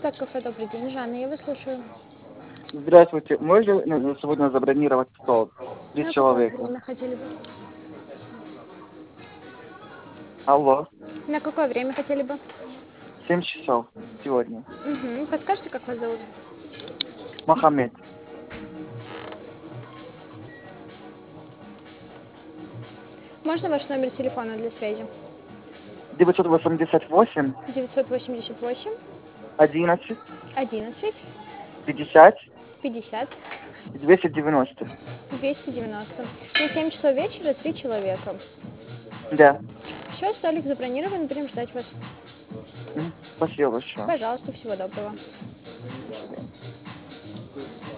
Так, кафе, добрый день. Жанна, я вас слушаю. Здравствуйте. Можно сегодня забронировать стол? 3 На какое человека. время хотели бы? Алло. На какое время хотели бы? 7 часов сегодня. Угу. Подскажите, как вас зовут? Мохаммед. Можно ваш номер телефона для связи? 988 988 11 11 50 50 290. 290. На 7 часов вечера 3 человека. Да. Все, столик забронирован, будем ждать вас. Спасибо большое. Пожалуйста, всего доброго.